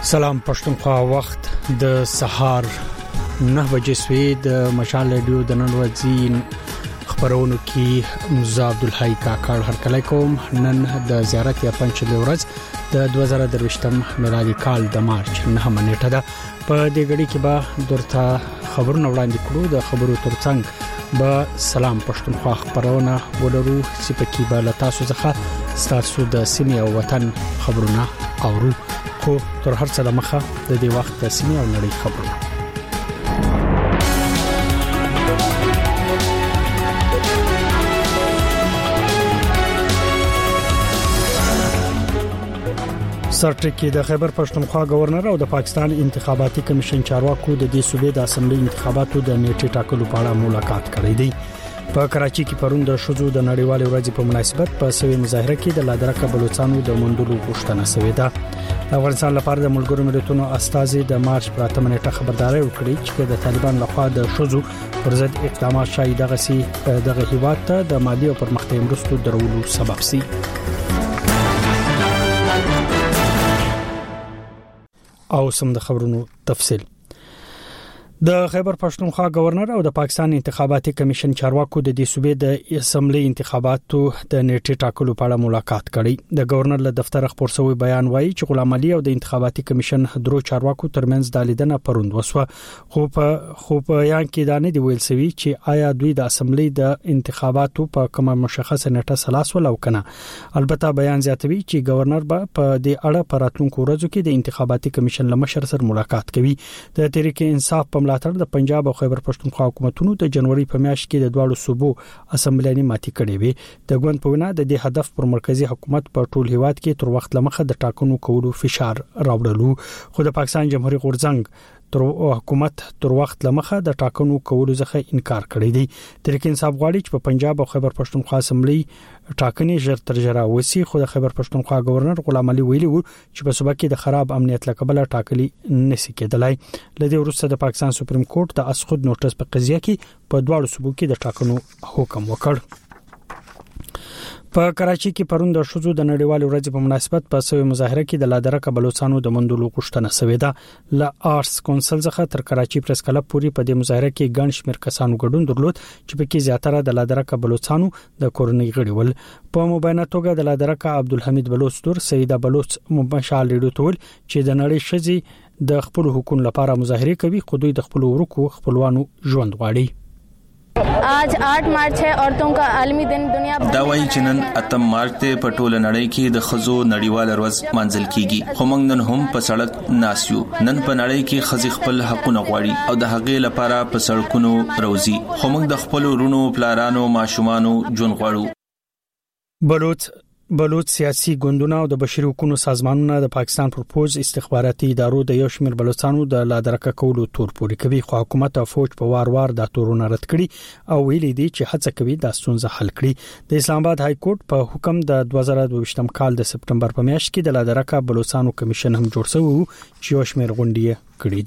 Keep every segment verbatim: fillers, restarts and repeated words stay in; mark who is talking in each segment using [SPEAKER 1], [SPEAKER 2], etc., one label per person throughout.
[SPEAKER 1] سلام پښتونخوا وخت د سهار نه بجې سوي د مشال رادیو د نن ورځې خبرونو کې مزه عبدالحی کاکړ هرکلی کوم. نن د زیارت یا پنځلې ورځ د دوه زره درویشتم میلادي کال د مارچ نهمه نیټه ده. په دې غړي کې به درته خبرونه وړاندې کړو. د خبرو ترڅنګ به سلام پښتونخوا خبرونه ولرو چې پکې به له تاسو څخه ستاسو د سیمې او وطن خبرونه اورو. خو تر هر څه مخه د دې وخت د سیمې او نړۍ خبرونه. سرټکی د خیبر پښتونخوا گورنر او د پاکستان انتخاباتي کمیشن چارواکو د دې صوبې د اسمبلی انتخاباتو د نیټې ټاکلو په اړه ملاقات کړې ده. په کراچي کې پرون د شوزو د نړیوال ورځې په مناسبت په سوي مظاهره کې د لادرکه بلوچستانو د مندلو غوښتنه شوې ده. افغانستان لپاره د ملګرو ملتونو استازي د مارچ پر اتمه نیټه خبرداري ورکړي چې د طالبان لخوا د شوزو پر ضد اقدامات شاید دغه سي دغه هیواد ته د مالی او پرمختیا مرستو درولو سبب سي. او سم د خبرونو تفصیل. د خیبر پښتونخوا گورنر او د پاکستان انتخاباتي کمیشن چارواکو د دې صوبې د اسمبلی انتخاباتو د نیټې ټاکلو په اړه ملاقات کړي. د گورنر له دفتر خبر شوی بیان وایي چې غلام علي او د انتخاباتي کمیشن درو چارواکو ترمنځ د لیدنه پروند وسوه. خو په خو په یان کې دا نه دی ویل شوی چې آیا دوی د اسمبلی د انتخاباتو په کومه مشخصه نیټه سلاس ولو کنه. البته بیان زیاتوي چې گورنر به په دې اړه په راتلونکو ورځو کې د انتخاباتي کمیشن له مشر سره ملاقات کوي. د تحریک انصاف په ملاتړ د پنجاب او خیبر پښتونخوا حکومتونو د جنوري په میاشت کې د دواړو صوبو اسمبلیاني ماتي کړې وي. د ګوند په وینا د دې هدف پر مرکزی حکومت په ټول هیواد کې تر وخت لمخه د ټاکنو کولو فشار راوړلو. خو د پاکستان جمهوریت غورځنګ تر حکومت تر وخت لمخه د ټاکنو کولو څخه انکار کړی دی. تحریک انصاف غواړي چې په پنجاب او خیبر پښتونخوا اسمبلی ټاکنې ژر تر ژره وسی. خو د خیبر پښتونخوا گورنر غلام علي ویلي وو چې په صوبه کې د خراب امنیت لکبل ټاکلي نسی کېدلای. لدې وروسته د پاکستان سپریم کورټ د اسخود نوټس په قضیه کې په دواړو صوبو کې د ټاکنو حکم وکړ. په کراچي کې پرون د شوزو د نړیوال ورځې په مناسبت په سوي مظاهره کې د لادرکه بلوچستانو د مندلو غوښتنه شوې ده. ل آرټس کونسل څخه تر کراچي پریس کلب پورې په دې مظاهره کې ګڼ شمېر کسانو ګډون درلود چې په کې زیاتره د لادرکه بلوچستانو د کورنۍ غړي ول. په مبینه توګه د لادرکه عبدالحمید بلوچ تور سیده بلوچ مشال ریډو تول چې د نړۍ شذي د خپل حقوقو لپاره مظاهره کوي. خو دوی د خپل ورکو خپلوانو ژوند غواړي.
[SPEAKER 2] आज आठ मार्च है औरतों का आलमी दिन. दुनिया
[SPEAKER 3] دا وایي چې نن اتم مارچ ته په ټوله نړۍ کې د خزو نړیوال ورځ مانځل کیږي. خو موږ نن هم په سړک ناسیو. نن په نړۍ کې خزي خپل حقونه غواړي او د هغې لپاره په سړکونو روزي. خو موږ د خپل ورونو پلارانو ماشومانو ژوند غواړو.
[SPEAKER 1] بلوچ بلوچ سیاسي ګوندونه او د بشري حقوقو سازمانونه د پاکستان پر فوج استخباراتي ادارو د یو شمېر بلوچستانو د لادرکه کولو تور پوري کوي. خو حکومت او فوج په وار وار د تورونه رد کړي او ویلي دي چې هڅه کوي د ستونزه حل کړي. د اسلام آباد های کورټ په حکم د دوه زره دوه کال د سپټمبر په میاشت کې د لادرکه بلوچستانو کمیشن هم جوړ شوی چې یو شمېر غونډې کړې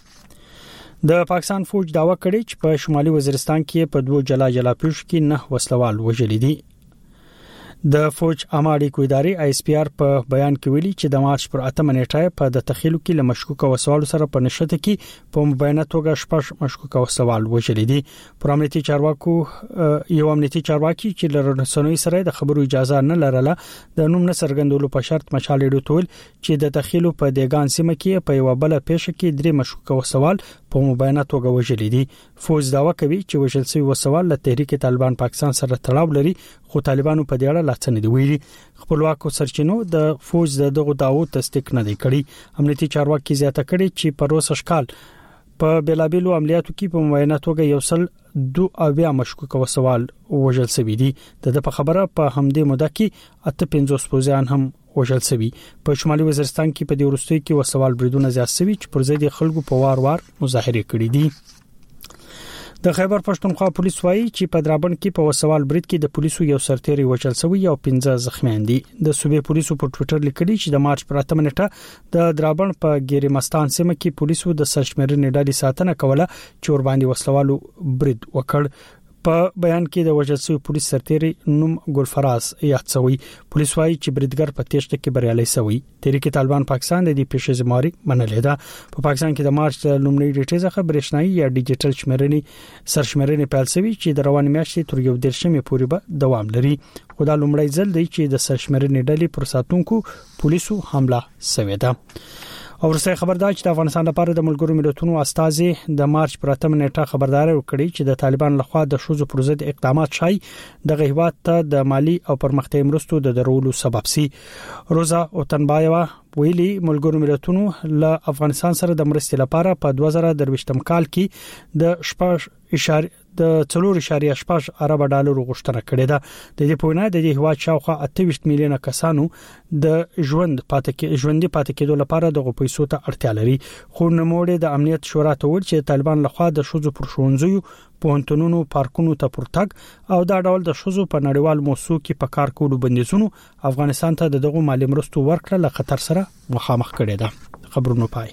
[SPEAKER 1] دي. د پاکستان فوج داوا کړی چې په شمالي وزیرستان کې په دوه جلا جلا پیښو کې نه وسلوال وژل دي. د فوج اماړي کویداري آی اس پی آر په بیان کې ویلي چې د مارچ پر اتمه نیټه په د تخیلو کې له مشکوکه وسوالو سره په نشته کې په مبینه توګه شپږ مشکوکه وسوال وژل دي. پر امنیتي چارواکو یو امنیتي چارواکي چې له رسنوي سره د خبرو اجازه نه لرله د نوم نه څرګندولو په شرط مشال ډوټول چې د تخیلو په دیګان سیمه کې په یو بل پیښه کې درې مشکوکه وسوال په مبینه توګه وژل دي. فوج داوا کوي چې وژل شوی وسوال له تحریک طالبان پاکستان سره تړاو لري. خو طالبانو په دې اړه لاڅنې دی ویلي. خپلواکو سرچینو د فوج د دغه داوو تصدیق نه دی کړی. امنیتي چارواکي زیاته کړي چې په روسه شکال په بلابلو عملیاتو کې په مبینه توګه یو سل دوه اویا مشکوکه وسوال وژل شوی دي. د په خبره په همدې موده کې اته پنځوس پوځیان هم وژل شوی. په شمالي وزیرستان کې په دې وروستي کې وسوال بریدونه زیات شوي چې پر ضد خلکو په وار وار مظاهره کړې دي. د خیبر پښتونخوا پولیس وایي چې په درابن کې په وسوال برید کې د پولیسو یو سرتیری وژل شوی او پنځه زخمیان دي. د صوبې پولیسو په ټوئیټر لیکلي چې د مارچ پر اتمه نیټه د درابن په ګیریمستان سیمه کې پولیسو د سرشمېرنې ډلې ساتنه کوله چې ور باندې وسلوالو برید وکړ. په بیان کې د وژل شوی پولیس سرتیری نوم ګلفراز یاد شوی. پولیس وايي چې بریدګر په تېښته کې بریالي شوی. تحریک طالبان پاکستان د دې پیښې زماري منلې ده. په پاکستان کې د مارچ لومړۍ نیټې څخه برېښنايي یا ډیجیټل شمیرنې سرشمیرنې پیل شوی چې د روانې میاشتې تر یو دېرشمې پورې به دوام لري. خو دا لومړی ځل دی چې د سرشمیرنې ډلې پر ساتونکو پولیسو حمله شوې ده. او ورسره خبردار چې د افغانستان لپاره د ملګرو ملتونو استازي د مارچ پر اتمه نیټه خبرداري وکړي چې د طالبان لخوا د شوزو پر ضد اقدامات شای د غیبات ته د مالی او پرمختیا مرستو د درولو سبب سي. روزا اوتنبایوا ویلي ملګرو ملتونو له افغانستان سره د مرستې لپاره په دوه زره درویشتم کال کې د شپږ اشاره د څلور اشاریه شپږ ارب ډالر غوښتنه کړې ده. د دې په وینا د دې هوا شاوخوا اته ویشت میلیونه کسانو د ژوند پاتې کې ژوندۍ پاتې کېدو لپاره د پیسو ته اړتیا لري. خو نوموړي د امنیت شورا ته ویل چې طالبان لخوا د شوزو پر شونځیو پونتونونو پارکونو ته پورتګ او دا ډول د شوزو په نړیوال موسسو کې په کار کولو بندیزونو افغانستان ته دغه مالی مرستو ورکړه له خطر سره مخامخ کړي ده. خبرونه پای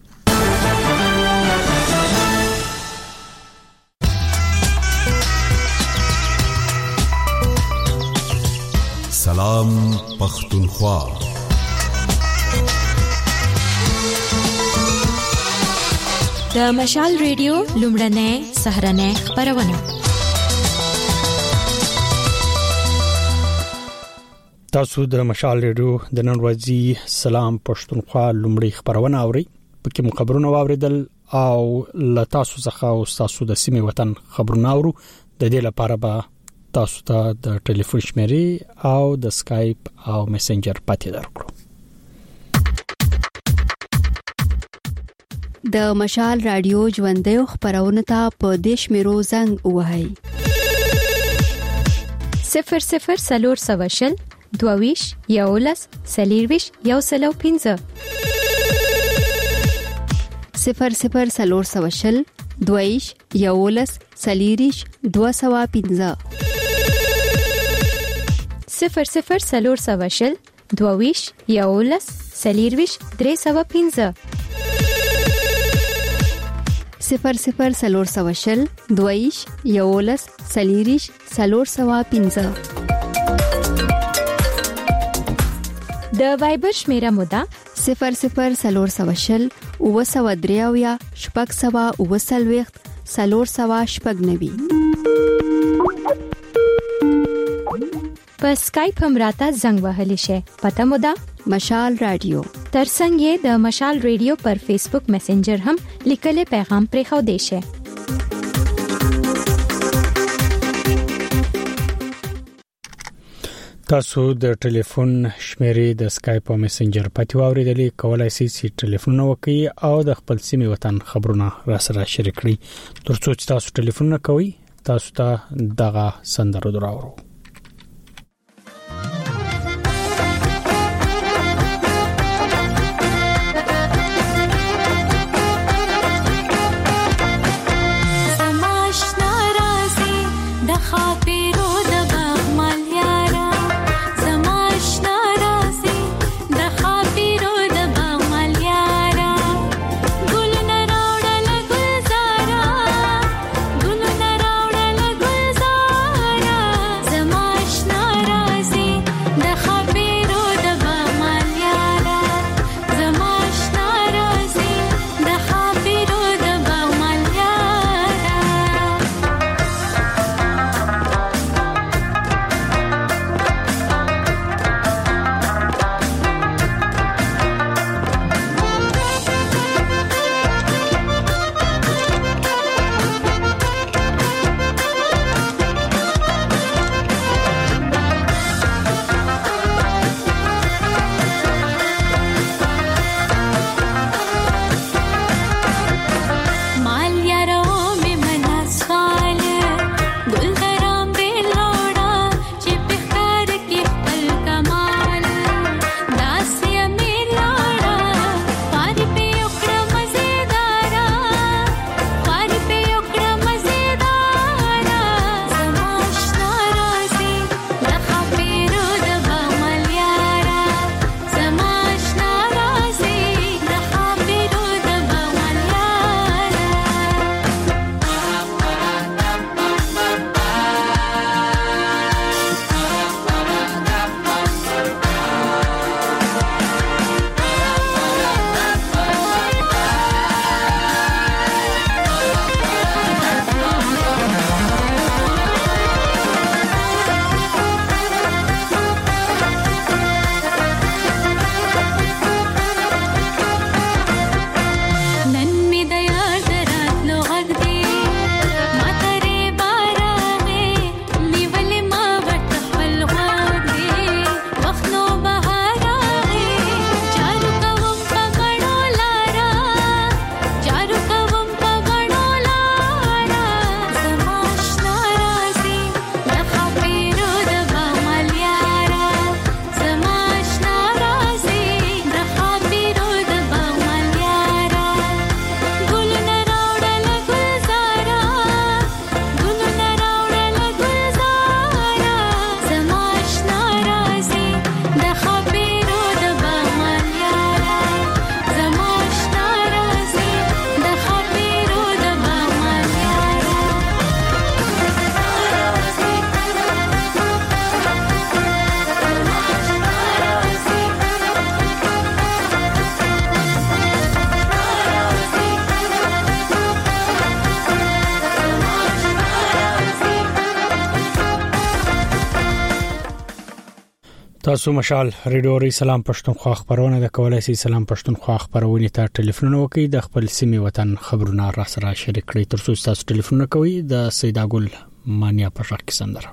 [SPEAKER 4] سلام پختونخوا.
[SPEAKER 5] د مشال ریډیو لومړنۍ سهرنۍ خبرونه.
[SPEAKER 1] تاسو د مشال ریډیو د نن ورځې سلام پښتونخوا لومړی خبرونه اورئ. پکې خبرونه واوریدل او له تاسو څخه او تاسو د سیمې وطن خبرونه اورو. د دې لپاره به تاسو ته د ټلیفون شمیرې او د سکایپ او میسنجر پاتې درکړو.
[SPEAKER 6] د مشال رادیو ژوندۍ خبرونه ته په دیش میرو زنګ وهاي
[SPEAKER 5] صفر صفر سلور سواشل دوویش یولس سلیرویش یو سلو پینزه
[SPEAKER 6] صفر صفر سلور سواشل دوویش یولس سلیریش دو سوا پینزه
[SPEAKER 5] صفر صفر سلور سواشل دوویش یولس سلیرویش درې سوا پینزه
[SPEAKER 6] صفر صفر سلور سواشل دوویش یولس سلیریش سلور سوا پینزه.
[SPEAKER 5] د وایبر شمیره مودا
[SPEAKER 6] صفر صفر سلور سواشل او سوا دریاویا شپږ سوا او سلويخت سلور سوا شپږ نوي.
[SPEAKER 5] په سکایپ هم راته زنګ وهلی شي. پته مو ده
[SPEAKER 6] مشال رادیو.
[SPEAKER 5] ترڅنګ یې د مشال ریډیو پر فیسبوک میسنجر هم لیکلي پیغام پرې خو دی شي.
[SPEAKER 1] تاسو د ټلیفون شمیرې د سکایپ او میسنجر پاتې واوریدلې. کولای شئ چې ټلیفون وکړئ او د خپل سیمې وطن خبرونه را سره شریک کړئ. ترڅو چې تاسو ټلیفون کوئ تاسو ته دغه سندره دراوړو.
[SPEAKER 7] زما
[SPEAKER 1] تاسو مشال ریډیو ری سلام پښتونخوا خبرونه د کولای سي سلام پښتونخوا خبرونه ته ټلیفون وکړئ د خپل سیمې وطن خبرونه را سره شریک کړئ ترڅو تاسو ټلیفون کوئ د سیدا ګل مانیا په شک سندره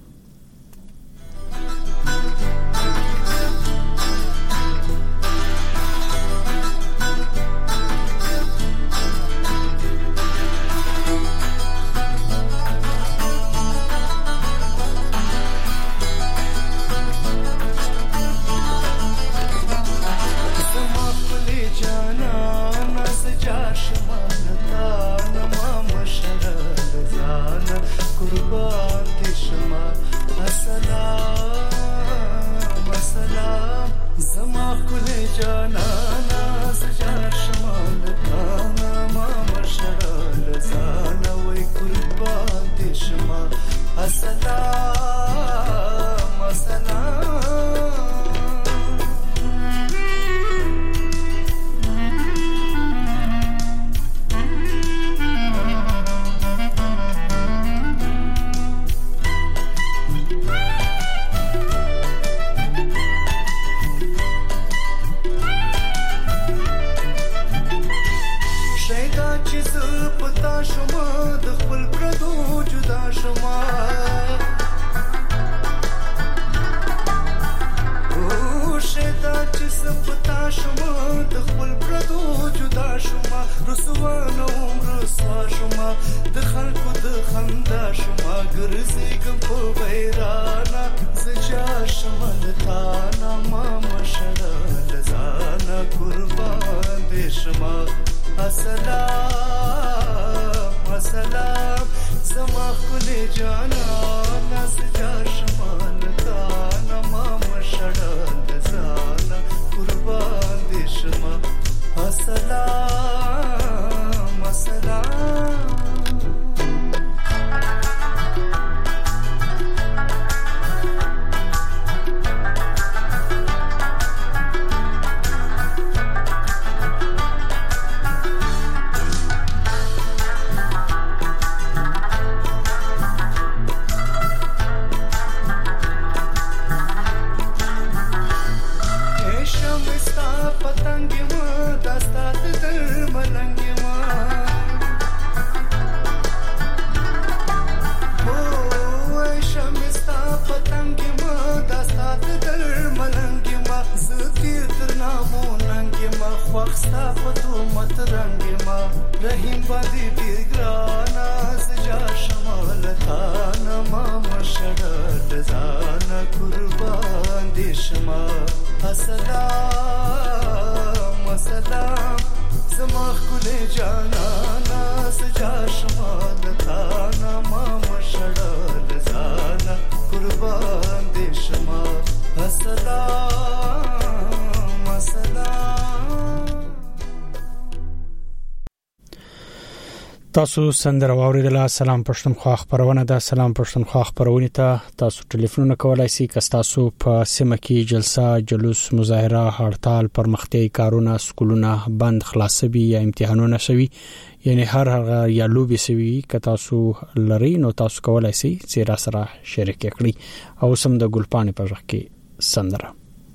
[SPEAKER 1] تاسو سندره واوریدل. سلام پښتونخوا خبرونه ده. سلام پښتونخوا خبرونه ته تاسو ټلیفون کولای شئ که تاسو په سیمه کې جلسه، جلوس، مظاهره، هړتال، پرمختیايي کارونه، سکولونه بند خلاصوي یا امتحانونه شوي، یعنی هر هغه یا لوبي شوي که تاسو لري نو تاسو کولای شئ چې را سره شریک کړئ. او سم د ګلپانې په ځخ کې سندره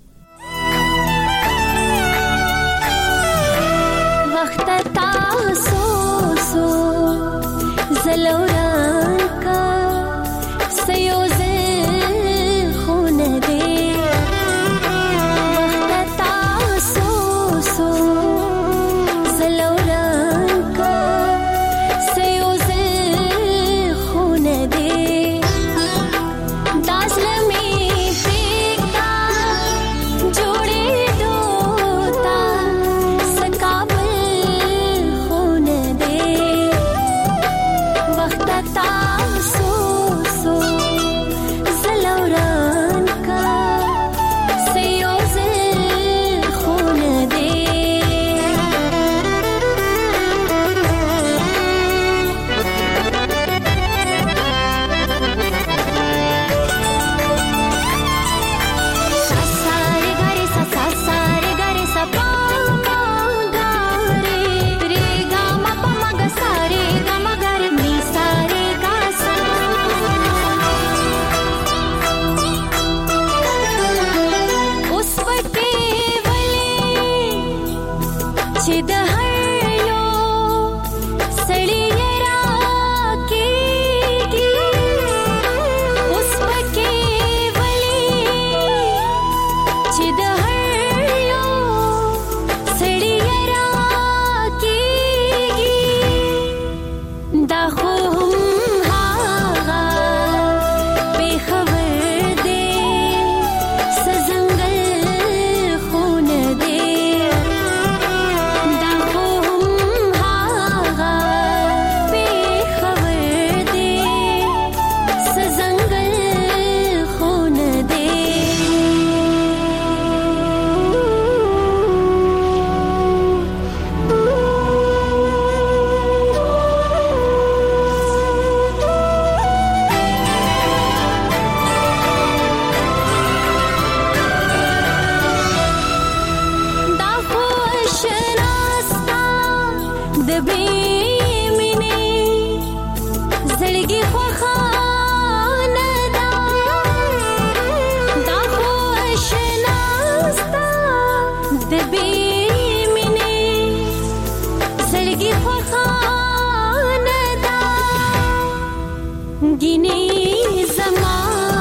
[SPEAKER 4] وخت تاسو سو زلوران کا سيوزه خونه دي وخت تاسو سو زلوران کا سيوزه خونه دي داسلمي فيكا جوړي دوتا سکابل خونه دي وخت تاسو سو زلوران کا سيوزه خونه دي ساساره غاري ساساره غاري سپا غاري रे गा मा पा मा गा सा रे गा मा गा रे नी सा रे गा زړګي خوخانه دا دا خو اشناستا د بې مینې زړګي خوخانه دا ګینې زما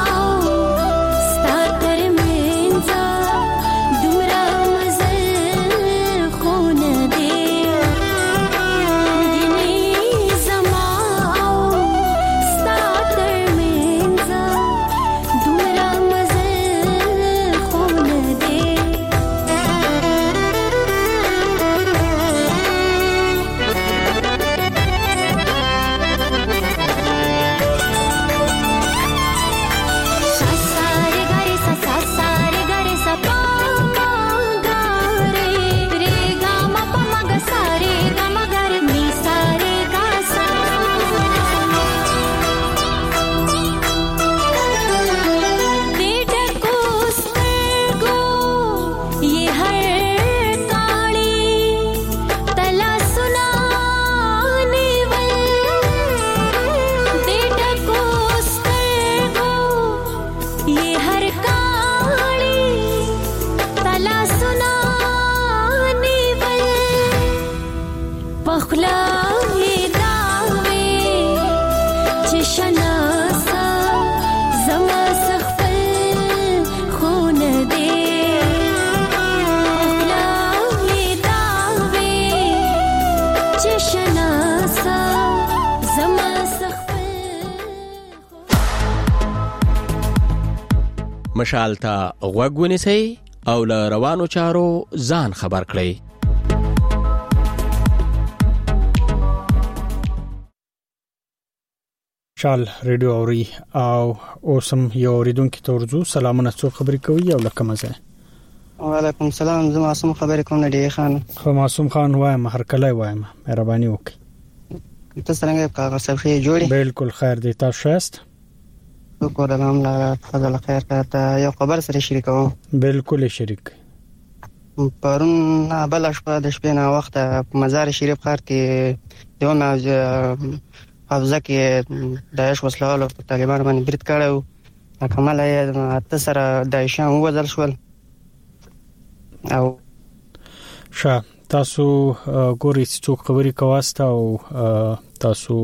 [SPEAKER 7] مشال ته غوږ ونیسئ او له روانو چارو ځان خبر کړئ.
[SPEAKER 1] شال ریډیو اوري او اوسم یو ریډونکو تورزو سلامونه څو خبرې کوي او لکه مزه.
[SPEAKER 8] وعلیکم السلام، زه معصوم خبرې کوم ندی خان.
[SPEAKER 1] خو معصوم خان وایم هر کله وایم مهرباني وکړئ.
[SPEAKER 8] تاسو څنګه کاغذ صفحه جوړی؟ بالکل
[SPEAKER 1] خیر دی، تاسو شاست؟
[SPEAKER 8] شکر الحمدلله، فضل خیر ته یو خبر سره شریکوم.
[SPEAKER 1] بالکل شریک.
[SPEAKER 8] پرون بل شپه د شپې نه وخت په مزار شریف ښار کې دیو موضوع حافظه کې داعش وسلوالو په طالبان باندې برید کړو، کمال یې اته سره داعشان وځل شول. او
[SPEAKER 1] شا تاسو ګوري څوک خبري کواسته او تاسو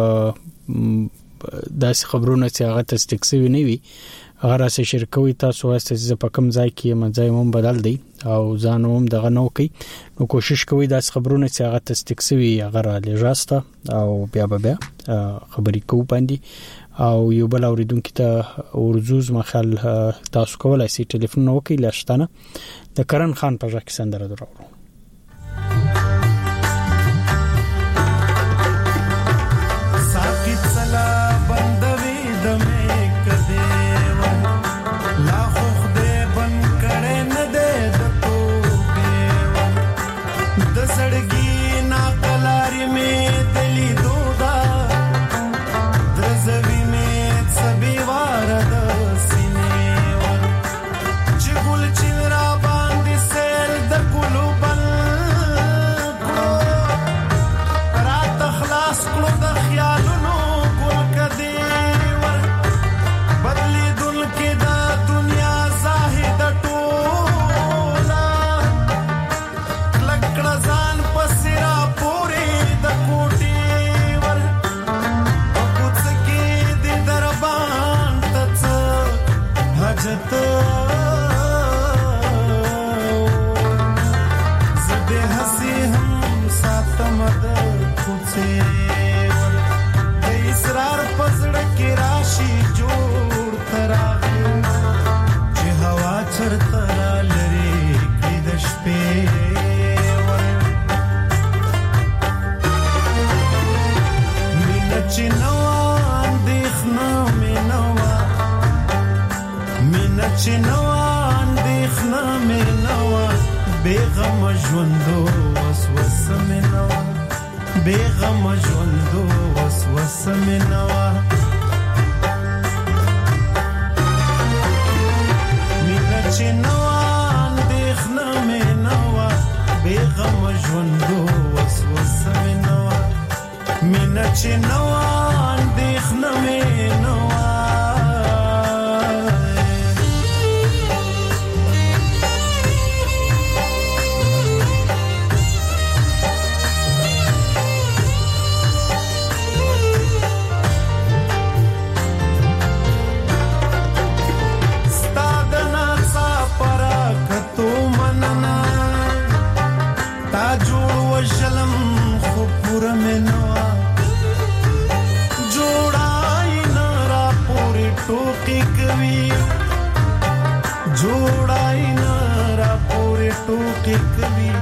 [SPEAKER 1] داسې خبرونه چې هغه تصدیق نه وي هغه راځي شرکوي، تاسو واسطه چې په کوم ځای کې مځای هم بدل دی او ځانوم دغه نو کوي، نو کوشش کوي داسې خبرونه چې هغه تصدیق وي هغه را لېږاسته او بیا بیا خبري کوو باندې او یو بل اوریدونکو ته ورزوز مخال تاسو کولای شئ ټلیفون وکړئ لاشتنه د کرن خان په ځکه سندره درو.
[SPEAKER 9] Mina chinawan اندېښنه مې نه جوړای نه را پورې ټوکې کوي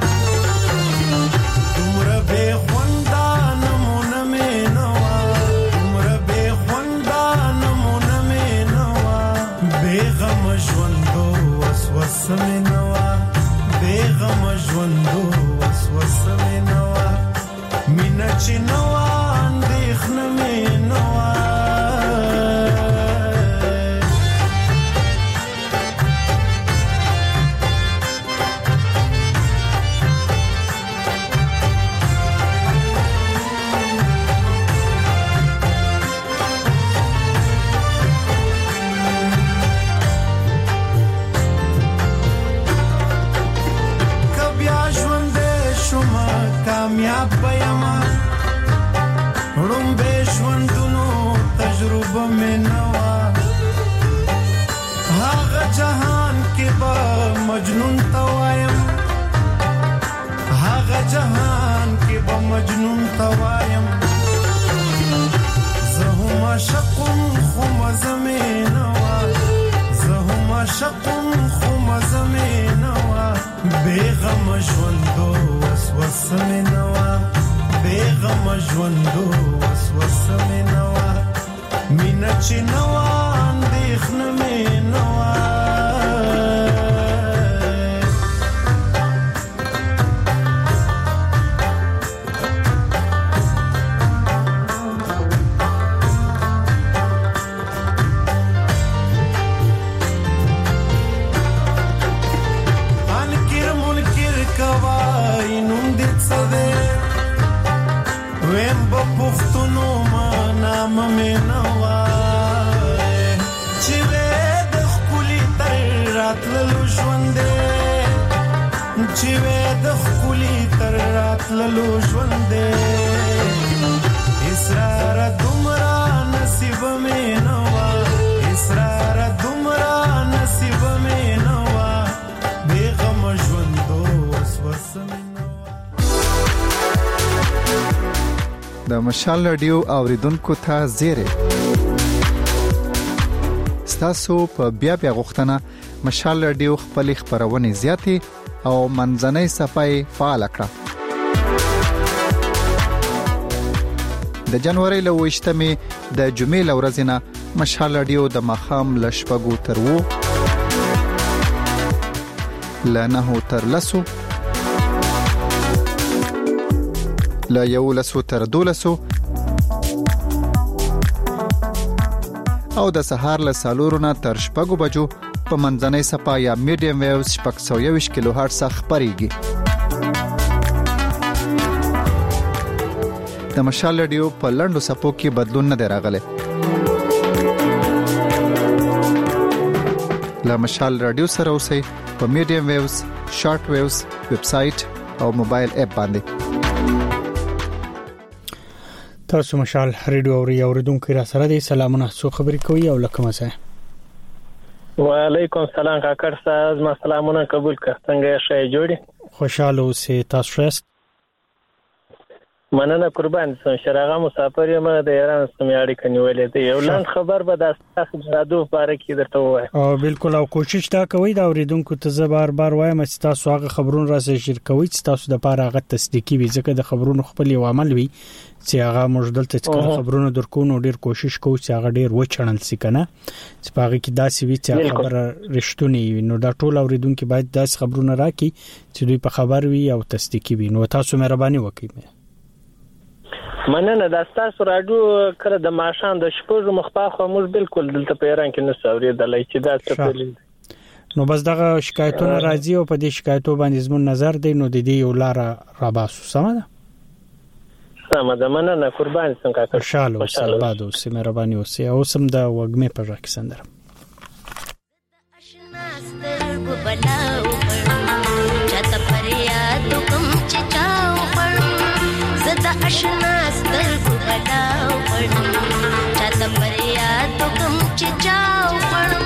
[SPEAKER 9] تمره به خوندا نمونه مې نوا تمره به خوندا نمونه مې نوا بیغم ژوندو وسوسه مې نوا بیغم ژوندو وسوسه مې نوا مینا چې نوا اندېښنه مې نوا کامیاب بیاما روم به ژوندونو تجربه مې نوا هغه جهان کې به مجنون توایم هغه جهان کې به مجنون توایم زه هم عاشقم خو مزه مې نوا زه هم عاشقم خو مزه مې نوا بیغم ژوندو وسوسه مې نوا بیغم ژوندو وسوسه مې نوا مینا چې نوا اندېښنه مې نوا چې وې د خولي تر راتللو ژوندې اسرار دومره نصیب مې نوا اسرار دومره نصیب مې نوا بیغم ژوندو وسوسه مې نوا.
[SPEAKER 10] د مشال رادیو اوریدونکو ته زیری ستاسو په بیا بیا غوښتنه مشال رادیو خپل خبرونه زیاتې او منځنۍ صفای فعال کړه. د جنوري له وشتمې د جمعې لورځنه مشال رادیو د مخام لشپګو تر وو لنه تر لسو لا یو لسو تر دولسو او د سهار له سالورونه تر شپږو بجو په منځنۍ صفا یا میډیم ویوز شپږ سوه یوویشت کیلو هرتز خبريږي. د مشال رادیو په لنډو صفو کې بدلون نه دی راغلی. له مشال رادیو سره اوسئ په میډیم ویوز، شارټ ویوز، ویب سټ او موبایل اپ باندې.
[SPEAKER 1] تاسو مشال رادیو اوري اوریدونکو را سره دي. سلامونه، څو خبرې کوي او لکه مزه.
[SPEAKER 11] وعلیکم سلام کاکړ صاحب، ما سلامونه قبول کړ. څنګه شې جوړي؟ خوشاله اوسې. تاسو ښه؟ مننه قربان سم. شراغه مسافر یم د ایران سم یاري کنيولې دی. یو لاند خبر به د تاسو جادو باره کې درته وایم. او بالکل، او کوشش دا کوي دا اوریدونکو ته زه بار بار وایم چې تاسو هغه خبرونه راځي شیر کوي چې تاسو د پاره هغه تصدیقي وي، ځکه د خبرونو خپل یو عمل وي چې هغه موږ دلته څنګه خبرونه درکو نو ډیر کوشش کوو چې هغه ډیر وچړل سي کنه چې پاره کې داسې وي چې خبره رښتونی وي. نو دا ټول اوریدونکو باید داسې خبرونه راکړي چې دوی په خبر وي او تصدیقي وي. نو تاسو مهرباني وکړئ. مننه. دا تاسو راډیو کړه د ماشان د شپږو مخپاخه موږ بالکل دلته په ایران کې نه سوریدلای چې دا څه پیل. نو بس دغه شکایتونه راځي او په دې شکایتو باندې زموږ نظر دی، نو د دې یو لار را باسو. سم ده؟ سم د مننه قربان سم کاکا
[SPEAKER 1] خوشاله اوسه آباد اوسه مهرباني اوسه او سم د وګمې په ځکه سندره
[SPEAKER 4] بلاو چاته فریاد کوم چې چاو پړم زدا آشنا سترګو بلاو چاته فریاد کوم چې چاو پړم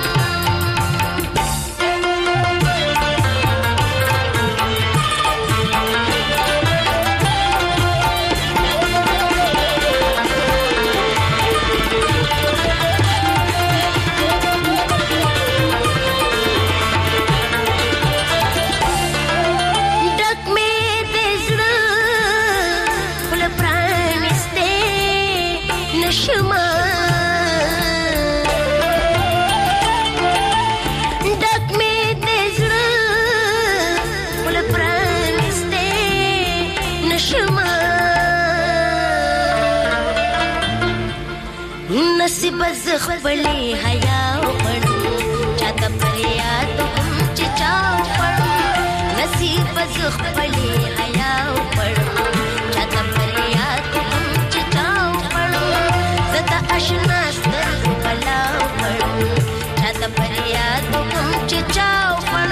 [SPEAKER 4] نصیب زخ بلی حیا پړ چاته فریاد کوم چې چاو پړ نصیب زخ بلی حیا پړ چاته فریاد کوم چې چاو پړ زدا آشنا سترګو بلاو پړ چاته فریاد کوم چې چاو پړ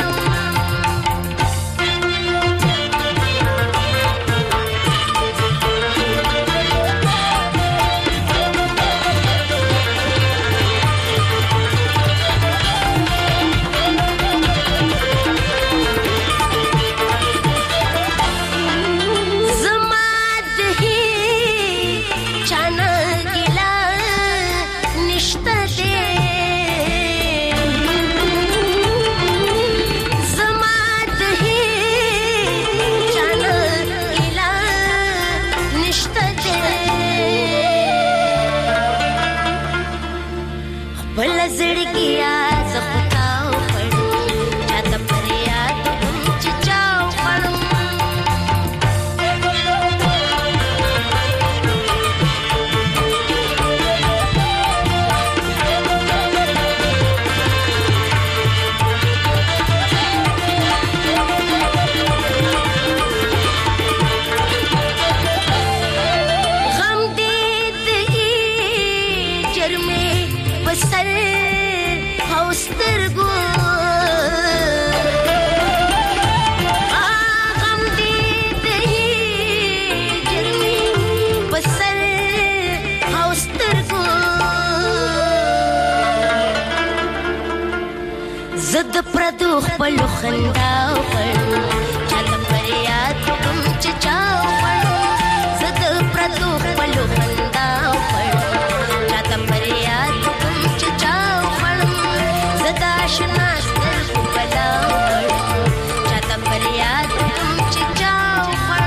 [SPEAKER 4] زد پردو خپل خنداو پړ چاته فریاد کوم چې چاو پړ زد پردو خپل خنداو پړ چاته فریاد کوم چې چاو پړ زد آشنا سترګو بلاو پړ چاته فریاد کوم چې چاو پړ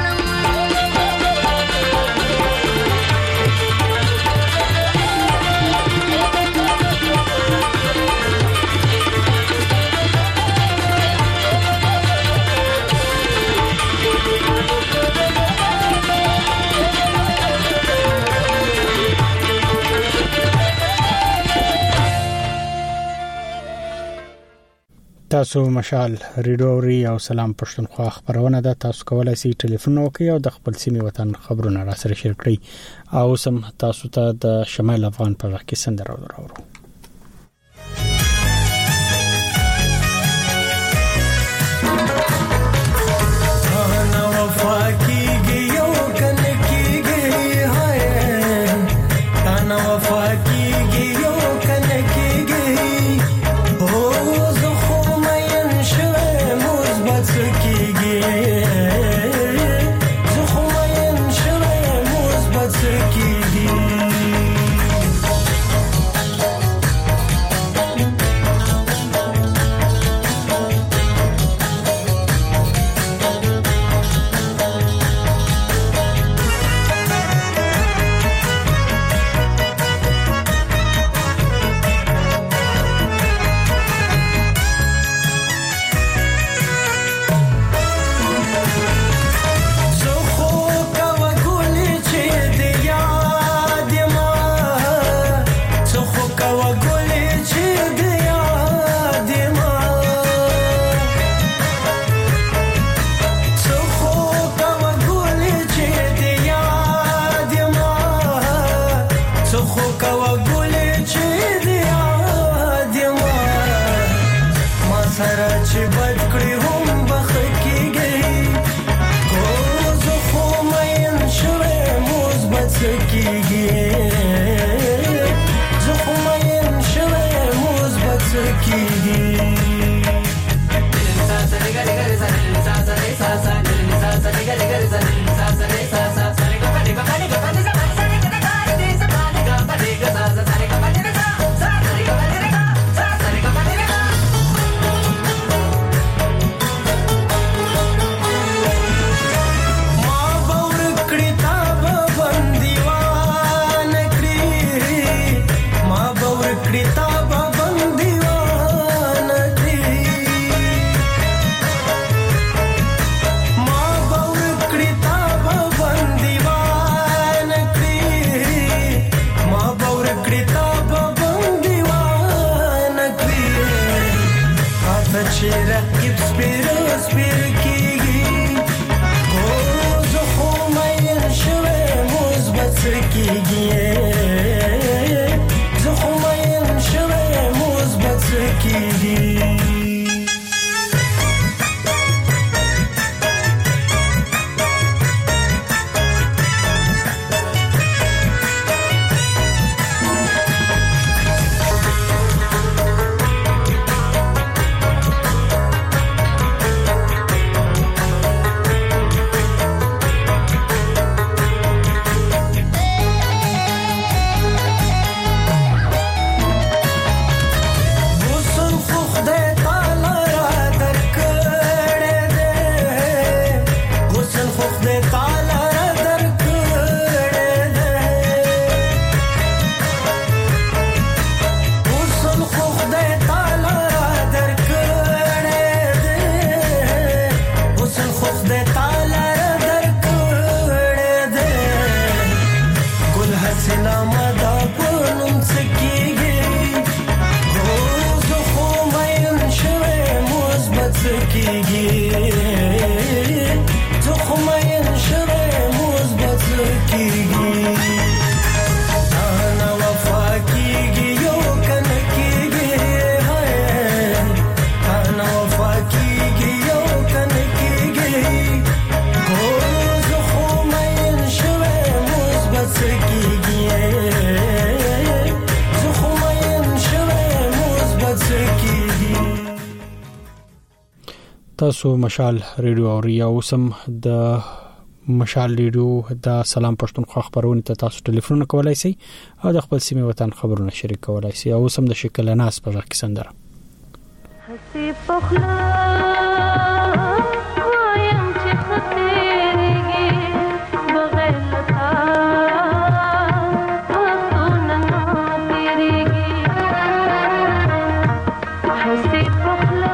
[SPEAKER 1] تاسو مشال ریډیو او سلام پښتونخوا خبرونه ده تاسو کولای شئ ټلیفون وکړئ او د خپل سیمې وطن خبرونه را سره شریک کړئ او سم تاسو ته د شمال افغان په وخت کې سندره اورو
[SPEAKER 9] Zukhumayan shwe muz bat ki
[SPEAKER 1] تاسو مشال ریډیو اوري او سم د مشال ریډیو د سلام پښتونخوا خبرونه ته تاسو ټلیفون کولای شئ او د خپل سیمه وطن خبرونه شریک کولای شئ او سم د شکل ناس په ځکه سندره
[SPEAKER 12] هسي پخلا وایم چې خطرېږي بغیر لتا وختونه تیریږي هسي پخلا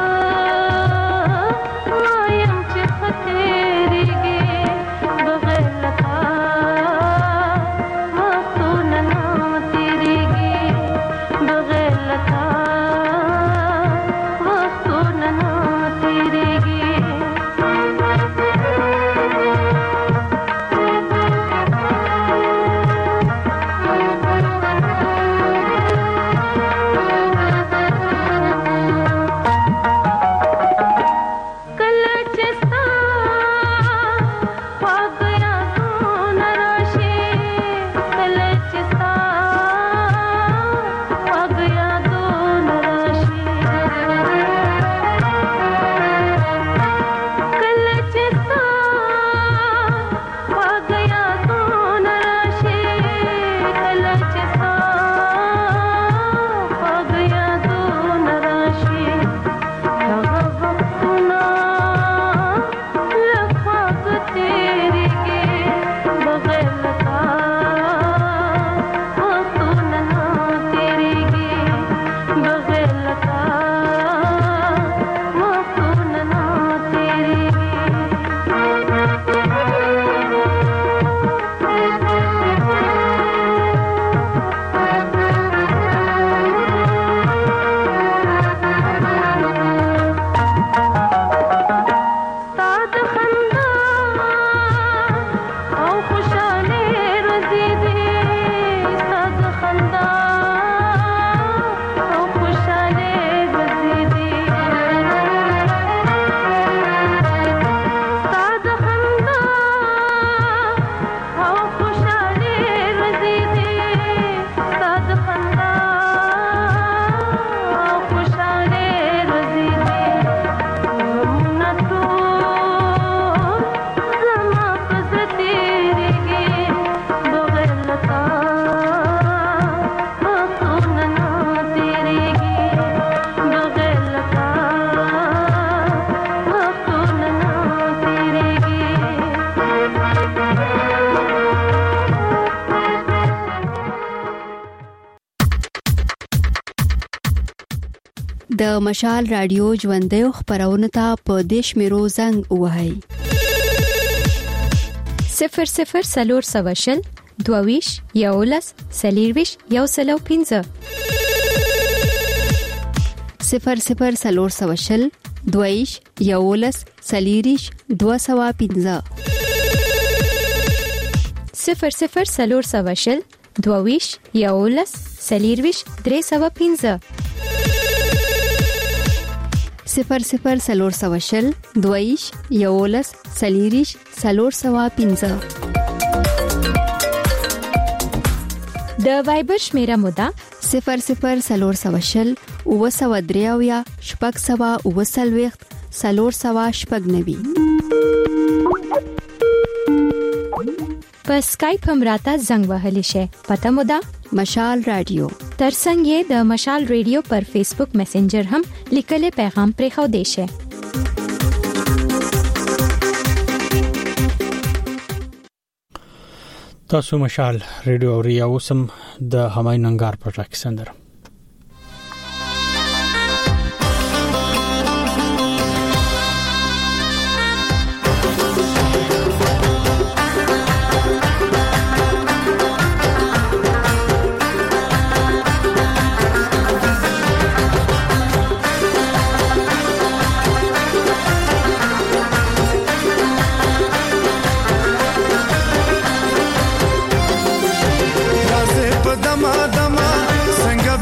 [SPEAKER 6] د مشال رادیو ژوندۍ خبرونه ته په دیش میرو زنګ وهاي
[SPEAKER 5] صفر صفر سلور سواشل دوویش یولس سلیرویش یوسلو پینزه
[SPEAKER 6] صفر صفر سلور سواشل دوویش یولس سلیریش دو سوا پینزه
[SPEAKER 5] صفر صفر سلور سواشل دوویش یولس سلیرویش درې سوا پینزه
[SPEAKER 6] صفر صفر سلور سواشل دویش یولس سلیریش سلور سوا پینزه
[SPEAKER 5] د وایبر شمیره مودا
[SPEAKER 6] صفر صفر سلور سواشل او سوا دریاویا شپږ سوا او سلويخت سلور سوا شپږ نوي
[SPEAKER 5] په اسکایپ هم راته زنګ وهلی شي پته مودا
[SPEAKER 6] مشال رادیو
[SPEAKER 5] ترڅنګ یې د مشال رادیو پر فیسبوک میسنجر هم لیکلي پیغام پرې خو دی شي
[SPEAKER 1] تاسو مشال رادیو اوري او سم د همای ننګار پروژه سندره
[SPEAKER 9] دما دما څنګه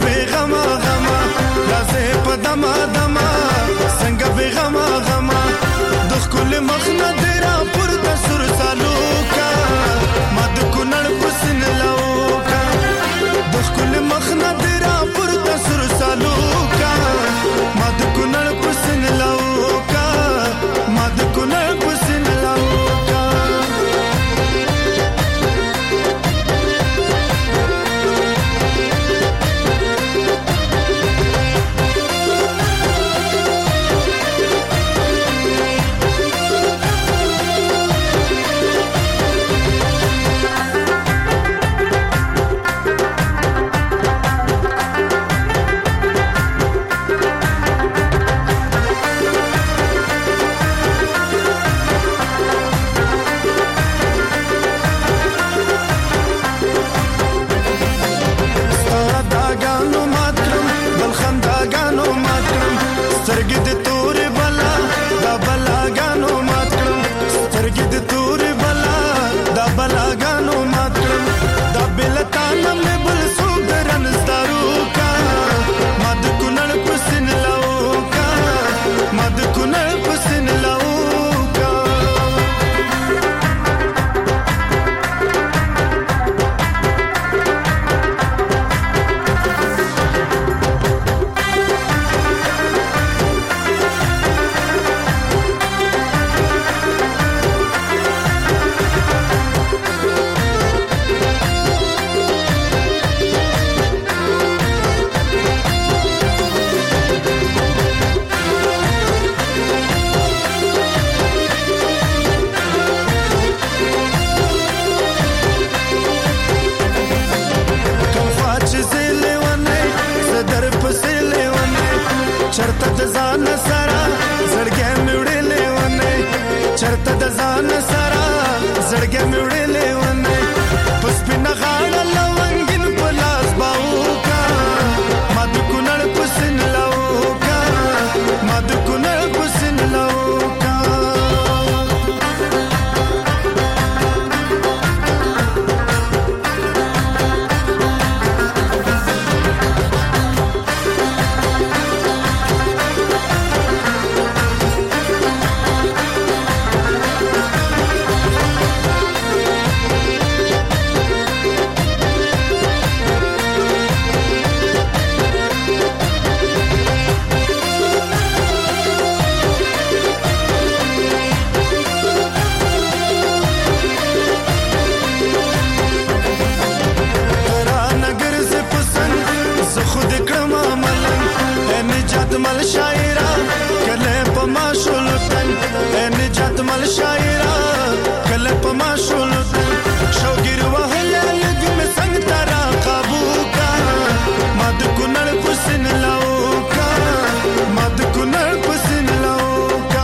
[SPEAKER 9] مل شاعرا کله پما شولتن نجات مل شاعرا کله پما شولتن شوګر وهله لګ مې څنګه ترا قابو کا مد کونړ پسن لاو کا مد کونړ پسن لاو کا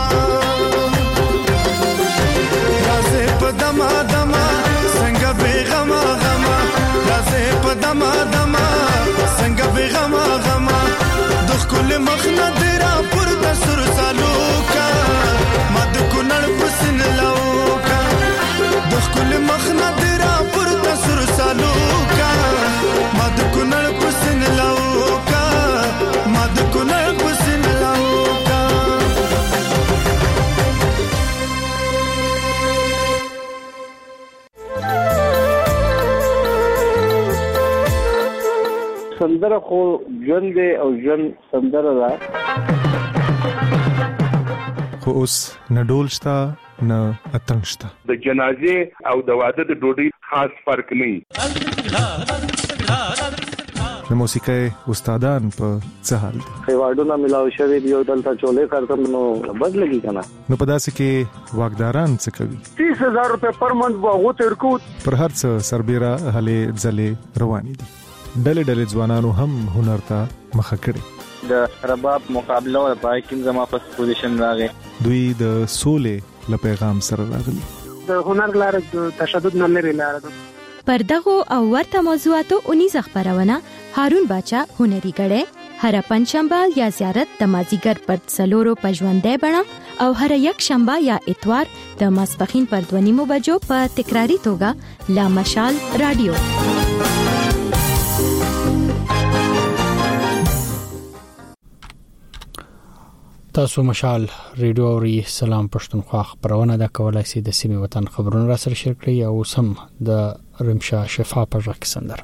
[SPEAKER 9] رازه پدما دما څنګه بیغما غما رازه پدما دما څنګه بیغما غما دخ کل مخنا درا پر تسر سالو کا مد کونړ پسن لاو کا دخ کل مخنا درا پر تسر سالو کا مد کونړ پسن لاو کا مد کونړ پسن لاو کا
[SPEAKER 13] سندره خو ژوند دی او ژوند سندره ده
[SPEAKER 14] خو اوس نه ډول شته نه اتنګ شته
[SPEAKER 15] د جنازې او د واده د ډوډۍ خاص فرق نه
[SPEAKER 14] د موسیقۍ استادان په څه حال دي
[SPEAKER 13] ایوارډونه ملاو شوی دی او دلته چولې کارتم نو بد لګی کنه
[SPEAKER 14] نو په داسې کې واګداران څه کوي
[SPEAKER 13] تیس هزار روپے پر منټ وغو ترکو
[SPEAKER 14] پر هر څه سربېره هلې ځلې روانې دي ډلې ډلې ځوانانو هم هنر ته مخه کړي
[SPEAKER 16] د رباب مقابله او پای کې زما په پوزیشن راغی
[SPEAKER 14] دوی د سولې له پیغام سره راغلي
[SPEAKER 17] د هنر لاره د تشدد نه لري لاره ده
[SPEAKER 5] پر دغه او ورته موضوعاتو اونیزه خبرونه هارون باچا هنري غړې هر پنځشنبه یا زیارت د مازیګر پر څلورو پژوندې بڼه او هر یک شنبه یا اتوار د ماسپخین پر دوه نیمو بجو په تکراری توګه لا مشال رادیو.
[SPEAKER 1] تاسو مشال ریډیو اوري سلام پښتونخوا خبرونه د کولای سي د سیمه وطن خبرونه را سره شریک کړئ او سم د رمشا شفا پر رقصندر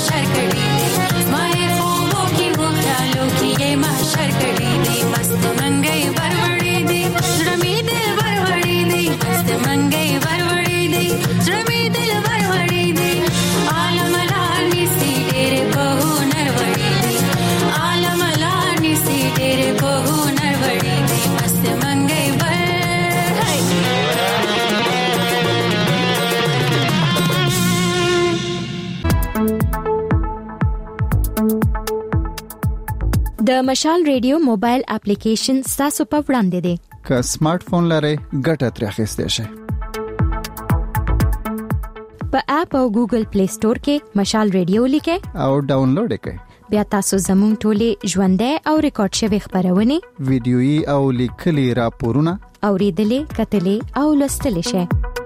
[SPEAKER 18] महशर कड़ी दे मस्त मन
[SPEAKER 5] د مشال ریډیو موبایل اپلیکیشن ستاسو په وړاندې دی.
[SPEAKER 10] که سمارټ فون لرئ ګټه ترې اخیستئ شئ.
[SPEAKER 5] په اپ او ګوګل پلی سٹور کې مشال ریډیو لیکئ
[SPEAKER 10] او ډاونلوډ کړئ.
[SPEAKER 5] بیا تاسو زموږ ټولې ژوندۍ او ریکارډ شوی خبرونه،
[SPEAKER 10] ویډیويي او لیکلي راپورونه
[SPEAKER 5] اوریدلې، کتلې او لوستلې شئ.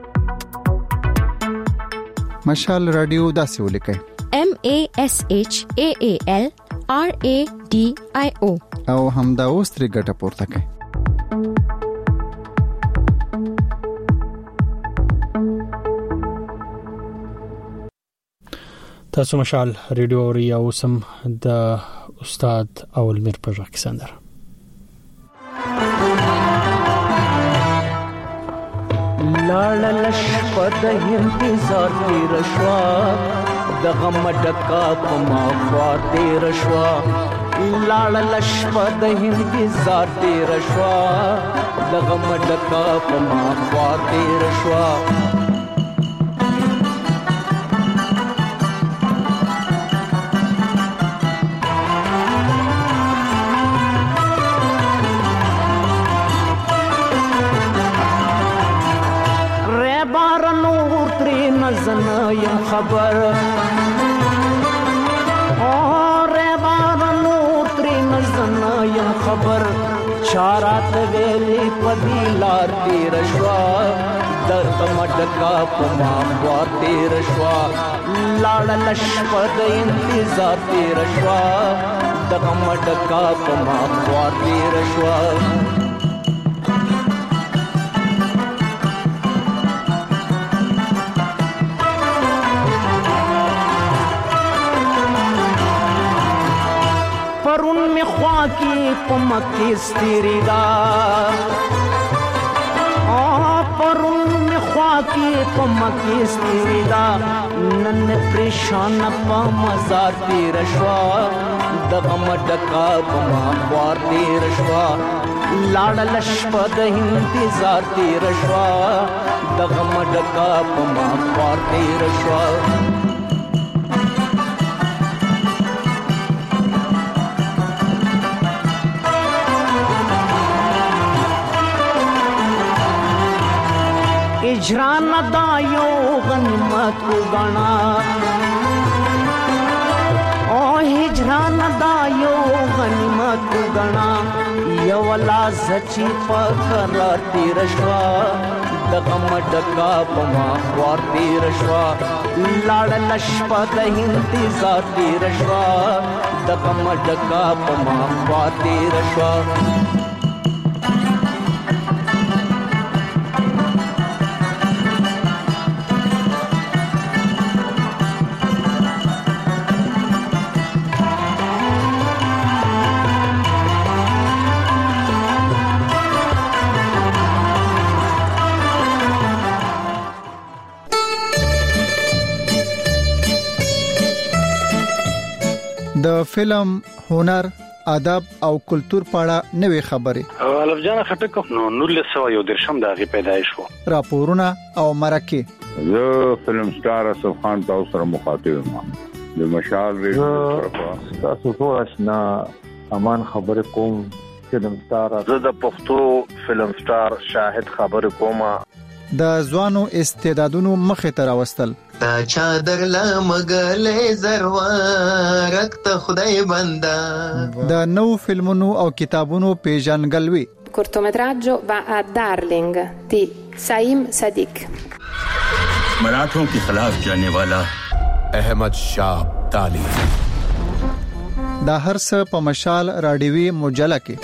[SPEAKER 10] مشال رادیو داسې ولیکئ:
[SPEAKER 5] M A S H A A L R A D I O
[SPEAKER 10] او همدا اوس ترې ګټه پورته کړئ.
[SPEAKER 1] تاسو مشال ریډیو اوري او سم د استاد اول میر پر راک سندر.
[SPEAKER 18] لاړه لش په د انتظار تیر شوا، د غم ډکا په ما خوا تیر شوا. لاړه لش په د انتظار تیر شوا، د غم ډکا په ما خوا تیر شوا. زنا یم خبر اور بار نور ترین زنا یم خبر، چارات ویلی پدی لار تیر شوا، درد مڈکا پما خوار تیر شوا. لاړ لش پد انتظار تیر شوا، دغ مڈکا پما خوار تیر شوا. پرون می خوا کی پمکی ستیری دا، پرون می خوا کی پمکی ستیری دا. نن پریشان پا مزار تیر شوا، دغم ڈکا پما خوار تیر شوا. لاړ لش پد انتظار تیر شوا، دغم ڈکا پما خوار تیر شوا. اجران دایو غنیمت کو گنا، او ہجران دایو غنیمت کو گنا. یو لازچی پکرار تیر شوا، دغم ڈکا پما خوار تیر شوا. لاړ لش پد انتظار تیر شوا، دغم ڈکا پما خوار تیر شوا.
[SPEAKER 10] د فلم، هنر، ادب او کلچر په اړه نوې خبرې.
[SPEAKER 19] الف جان خټک نو نولس سوه یو درشم دغه پیدایش وو.
[SPEAKER 10] راپورونه او مرکه.
[SPEAKER 20] زه فلم سٹار اسف خان تاسو سره مخاطب یم. د مشال ریډیو طرفه
[SPEAKER 21] تاسو ټول آشنا امان خبر کوم. فلم سٹار
[SPEAKER 22] زه د پښتو فلم سٹار شاهد خبر کوم.
[SPEAKER 10] د ځوانو استعدادونو مخه تر راوستل.
[SPEAKER 23] تا چادر لمغلې زروا رکت خدای بندا.
[SPEAKER 10] د نو فلمونو او کتابونو پیژنګلوي.
[SPEAKER 24] cortometraggio va a Darling di Saim Sadiq.
[SPEAKER 25] मराठों के खिलाफ जाने वाला अहमद शाह अब्दाली.
[SPEAKER 10] دا هر څه په مشال رادیوي مجله کې.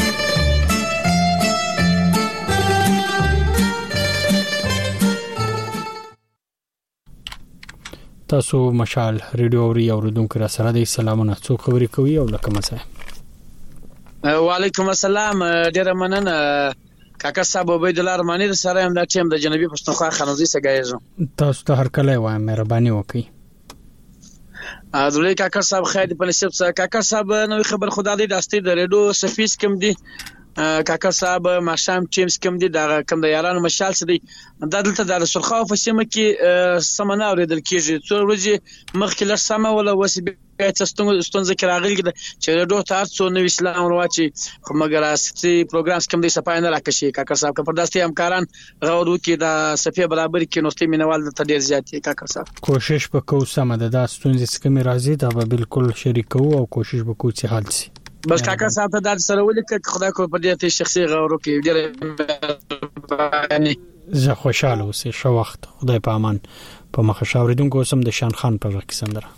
[SPEAKER 1] تاسو مشال ریډیو اوري اوردونکو را سره د سلامونه څو خبرې کوي او لکه مسه.
[SPEAKER 26] وعلیکم السلام. ډیر مننه کاکا صاحب عبید الله رحماني سره هم د ټیم د جنوبي پښتونخوا خنوزي سګایزو.
[SPEAKER 1] تاسو ته هر کله وایم مهرباني وکړئ.
[SPEAKER 26] ازولې کاکا صاحب خیر په نصیب سره. کاکا صاحب نو خبر خدا دې داستې د ریډیو سفیس کوم دی. کاکا صاحب ماشام ټیمز کوم دي دا کوم د یارانو مشال څه دی د دلته د سرخاو په سیمه کې سمونه اوریدل کیږي. څو ورځې مخکې لږ سمه ولا وسې څه ستونزه کې راغلي چې ریډیو ته هر څو نوې اسلام ورواچي خو مګر اساسي پروګرامز کوم دي صفای نه راکشي کاکر صاحب که پر داسې همکاران غوړو کې د صفې برابر کې نوستي مینوال د ډیر زیات کاکر صاحب
[SPEAKER 1] کوشش وکړو سم ده د ستونزې څخه راځي دا به بالکل شریکو او کوشش وکړو چې حل شي
[SPEAKER 26] بس کاکر صاحب ته د سره ولیکه خدای کو په دې ته شخصي غوړو کې ډیر باندې
[SPEAKER 1] زه خوشاله اوسې شو وخت خدای په امان په مخه شاوریدونکو سم د شان خان پر کې سندره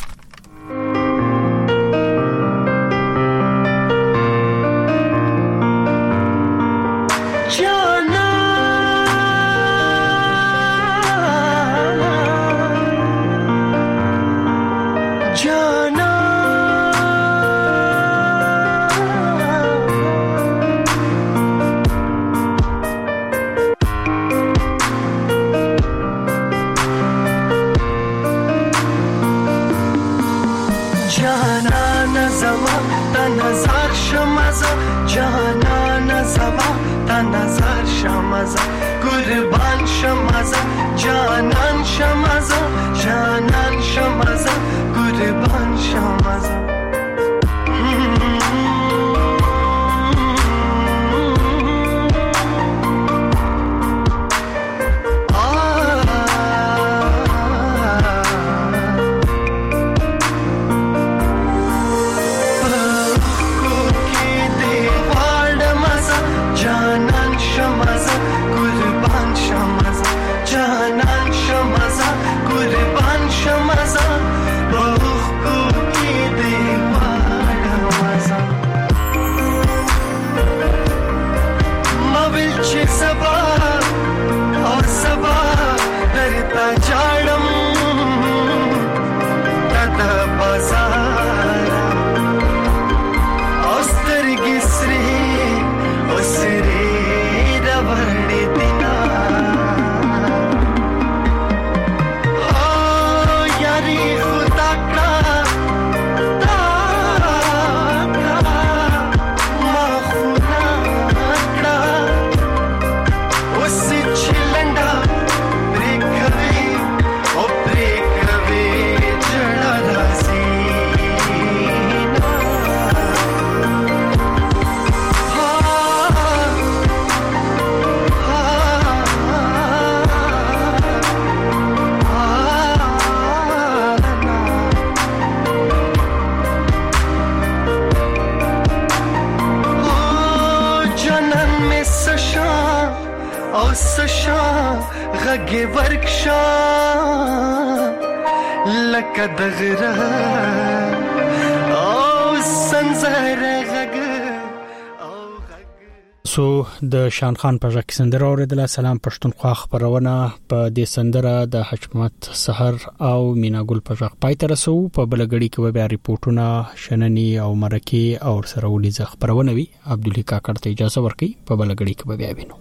[SPEAKER 1] سو د شان خان په ځکه سندره اوریدل سلام پښتونخوا خبرونه په دې سندره د حکومت سحر او مینا ګل په ځخ پای تر سو په بلګړی کې بیا ریپورتونه شننی او مرکی او سره ولې ځخ خبرونه وی عبد الله کاکړ ته اجازه ورکړي په بلګړی کې بیا وینو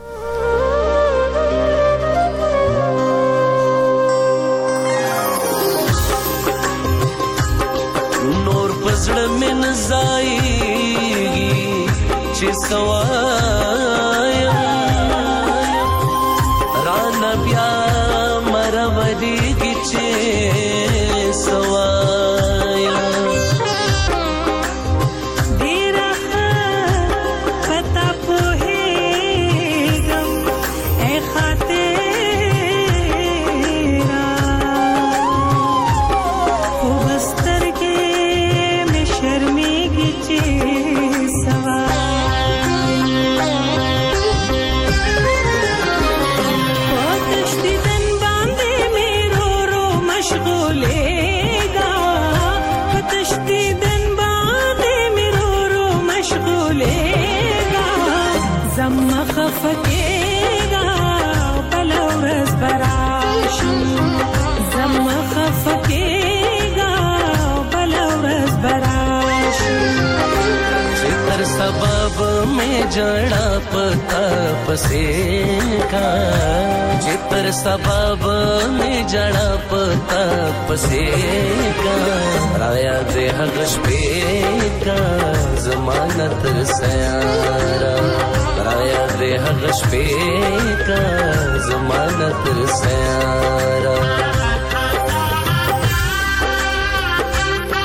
[SPEAKER 2] نور پزړه من زای چې سوایا ران بیا مروري کې چې سوایا
[SPEAKER 3] ډیره پتا په هیګم اے خاطرا خو بستر کې مې شرمېږي چې
[SPEAKER 2] सबब में जड़ा पता पसे का जितर सबब में जड़ा पता पसे का राया दे हगश पे का जमानत सयारा राया दे हगश पे का जमानत सयारा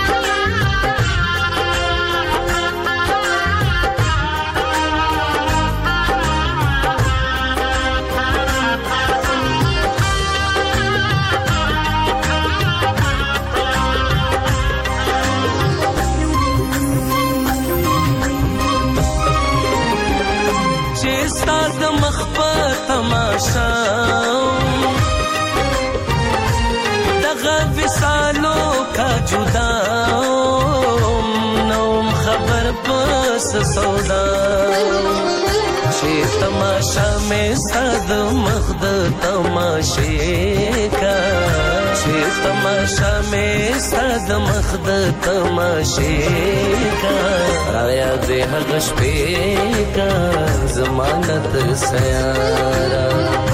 [SPEAKER 2] ستاد مخبا تماشا دغه وسالو کا جدا نوم خبر پس سودا چې تماشا میں ستاد مخد تماشے کا چې تماشا میں ستاد مخد تماشے کا رایا دې هغه شپې کا ضمانت سیارا